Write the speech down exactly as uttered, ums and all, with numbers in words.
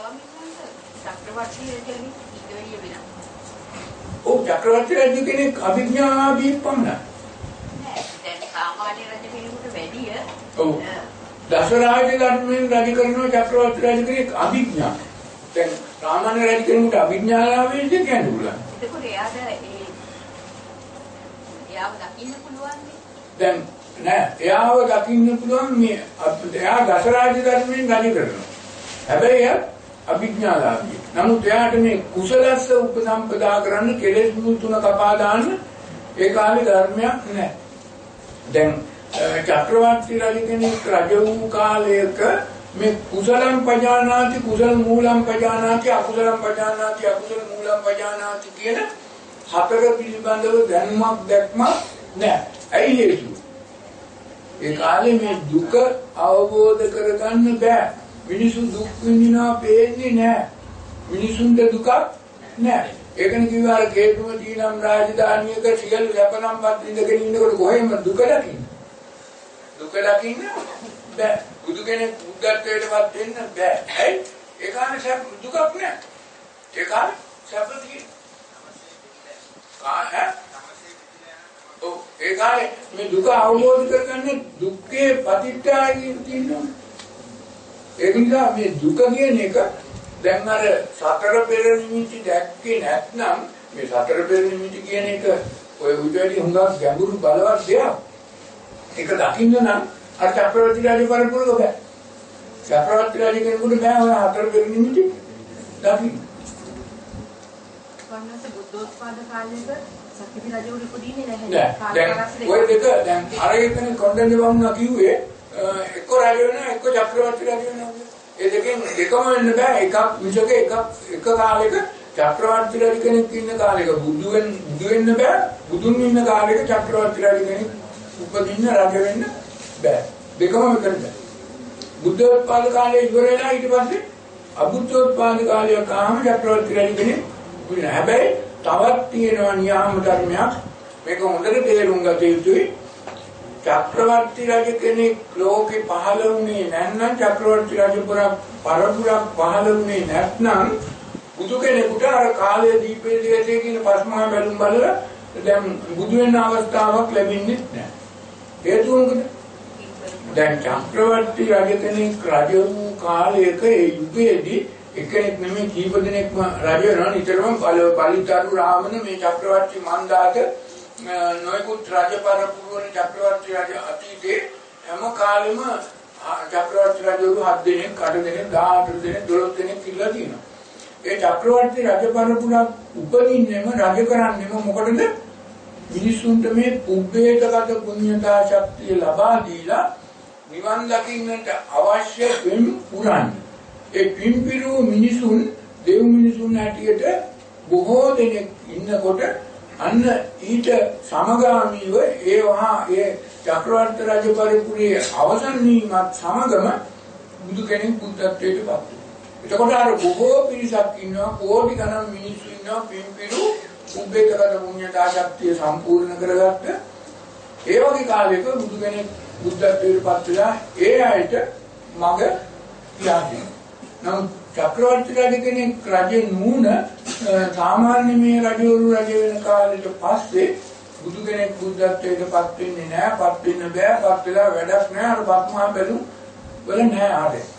චක්‍රවර්ති කෙනෙක් ඉගෙවිය වෙනවා. ඔව් චක්‍රවර්ති රජ කෙනෙක් අභිඥාදී පමණයි. නෑ දැන් සාමාන්‍ය රජ කෙනෙකුට වැඩිය ඔව් දසරාජ ධර්මයෙන් රජ කරන චක්‍රවර්ති රජ කෙනෙක් අභිඥා. දැන් සාමාන්‍ය රජ කෙනෙකුට අභිඥාලාභය කියන්නේ පුළුවන්. එතකොට එයාට ඒ එයාව දකින්න පුළුවන් නේ. දැන් නෑ එයාව දකින්න පුළුවන් මේ එයා දසරාජ ධර්මයෙන් රජ කරනවා. හැබැයි එයා අභිඥාලාභී. නමුත් එයාට මේ කුසලස්ස උපසම්පදා කරන්න කෙලෙස් මුල් තුන කපා දාන්න ඒ කාලේ ධර්මයක් නැහැ. දැන් චක්‍රවර්ති රජ කෙනෙක් රජ වූ කාලයක මේ කුසලම් පජානාති කුසල මූලම් පජානාති අකුසලම් පජානාති අකුසල මූලම් පජානාති කියන හතර පිළිබඳව දැනුමක් දැක්මක් නැහැ. ඇයි හේතුව? ඒ කාලේ මේ දුක අවබෝධ කරගන්න බෑ. මිනිසු දුක් විඳිනවා පේන්නේ නැහැ. මිනිසුන්ට දුකක් නැහැ. ඒකන කිව්වා කේතුමදී නම් රාජධානියක සියලු සැපනම්පත් ඉඳගෙන ඉන්නකොට කොහෙන්ද දුක දකින්නේ? දුක දකින්න බෑ. බුදු කෙනෙක් බුද්ධත්වයටපත් වෙන්න බෑ. ඇයි? ඒ කාලේ සැප දුකක් නැහැ. ඒ කාලේ සැප තියෙනවා. ආ ඔව් ඒ කාලේ මේ දුක අවබෝධ කරගන්නේ දුක්ඛේ පටිච්චායි කියනවා. ඒ නිසා මේ දුක කියන එක දැන් අර සතර පෙර නිමිති දැක්කේ නැත්නම් මේ සතර පෙර නිමිති කියන එක ඔය උදේටි හුඟක් ගැඹුරු බලවත් දෙයක්. ඒක දකින්න නම් අර චක්‍රවර්ති රාජ පරපුරක බෑ. චක්‍රවර්ති රාජ කෙනෙකුට බෑ ඔය හතර පෙර නිමිති දකින්න. වන්නස බුද්ධෝත්පාද කාලයක සත්‍විති රජවරු ඉපදීන්නේ නැහැ. දැන් ඔය දෙක දැන් අර එකනේ කොණ්ඩඤ්ඤ වුණා කිව්වේ එක්ක රජ වෙනවා එක්ක චක්‍රවර්ති රජ වෙනවා. ඒ දෙකෙන් එකම වෙන්න බෑ. එකක් විසක එකක් එක කාලයක චක්‍රවර්ති රජ කෙනෙක් ඉන්න කාලයක බුදු වෙන්න බුදු වෙන්න බෑ. බුදුන් ඉන්න කාලයක චක්‍රවර්ති රජ කෙනෙක් උපදින්න රජ වෙන්න බෑ. දෙකම වෙන්න. බුද්ධෝත්පාද කාලේ ඉවර වෙලා ඊට පස්සේ අබුද්ධෝත්පාද කාලයක ආම චක්‍රවර්ති රජ කෙනෙක් උපදින. හැබැයි තවත් තියෙනවා නියම ධර්මයක්. මේක හොඳට තේරුම් ගත යුතුයි. චක්‍රවර්ති රජ කෙනෙක් ලෝකේ පහළ වුණේ නැත්නම් චක්‍රවර්ති රජපුරක් පරපුරක් පහළ වුණේ නැත්නම් බුදු කෙනෙකුට අර කාලයේ දීපේ දේශේ කියන පස්මහා බැලුම් බලලා දැන් බුදු වෙන අවස්ථාවක් ලැබෙන්නේ නැහැ. හේතුව මොකද? දැන් චක්‍රවර්ති රජ කෙනෙක් රජ වූ කාලයක ඒ යුගයේදී එකෙක් නෙමෙයි කීප දෙනෙක්ම රජ වෙනවා. නිතරම පලිතරු රාමන මේ චක්‍රවර්ති මන්දාත නොයෙකුත් රාජ පරපුරවල චක්‍රවර්ති රාජ අතීතේ හැම කාලෙම චක්‍රවර්ති රජවරු හත් දෙනෙක්, අට දෙනෙක්, දහඅට දෙනෙක්, දොළොස් දෙනෙක් කියලා තියෙනවා. ඒ චක්‍රවර්ති රජ පරපුරක් උපදින්නෙම රජ කරන්නෙම මොකටද? මිනිසුන්ට මේ පුබ්බේතගත පුණ්‍යතා ශක්තිය ලබා දීලා නිවන් දකින්නට අවශ්‍ය වෙම් පුරන්නේ. ඒ පින්පිරු මිනිසුන් දෙව් මිනිසුන් හැටියට බොහෝ දෙනෙක් ඉන්නකොට අන්න ඊට සමගාමීව ඒ වහා ඒ චක්‍රවර්ති රජ පරිපූර්ණයේ අවසන් වීමත් සමගම බුදු කෙනෙක් බුද්ධත්වයට පත් වුණා. එතකොට අර බොහෝ පිරිසක් ඉන්නවා, කෝටි ගණන් මිනිස්සු ඉන්නවා පින්පිරු උබ්බේතගත පුණ්‍යතා ශක්තිය සම්පූර්ණ කරගත්ත ඒ වගේ කාලයක බුදු කෙනෙක් බුද්ධත්වයට පත් වෙලා ඒ අයට මඟ පියාදී. නමුත් චක්‍රවර්ති රජ කෙනෙක් රජ නුන සාමාන්‍ය මේ රජවරු රජ වෙන කාලෙට පස්සේ බුදු කෙනෙක් බුද්ධත්වයට පත් වෙන්නේ නැහැ. පත් වෙන්න බෑ. පත් වෙලා වැඩක් නැහැ. අර පත්මහා බැලු වල නැහැ ආරේ.